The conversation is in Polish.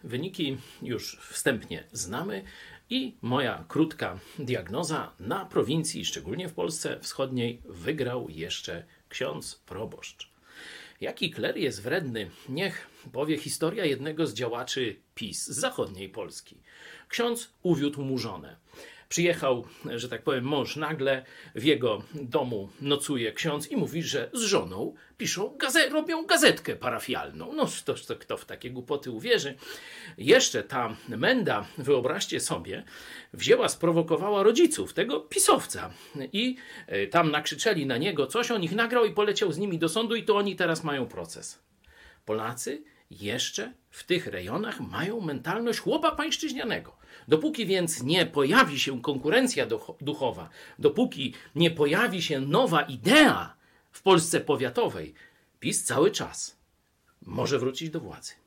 Wyniki już wstępnie znamy i moja krótka diagnoza: na prowincji, szczególnie w Polsce Wschodniej, wygrał jeszcze ksiądz proboszcz. Jaki kler jest wredny, niech powie historia jednego z działaczy PiS z zachodniej Polski. Ksiądz uwiódł mu żonę. Przyjechał, że tak powiem, mąż nagle, w jego domu nocuje ksiądz i mówi, że z żoną robią gazetkę parafialną. No to kto w takie głupoty uwierzy? Jeszcze ta menda, wyobraźcie sobie, wzięła, sprowokowała rodziców tego pisowca i tam nakrzyczeli na niego coś, on ich nagrał i poleciał z nimi do sądu i to oni teraz mają proces. Polacy jeszcze w tych rejonach mają mentalność chłopa pańszczyźnianego. Dopóki więc nie pojawi się konkurencja duchowa, dopóki nie pojawi się nowa idea w Polsce powiatowej, PiS cały czas może wrócić do władzy.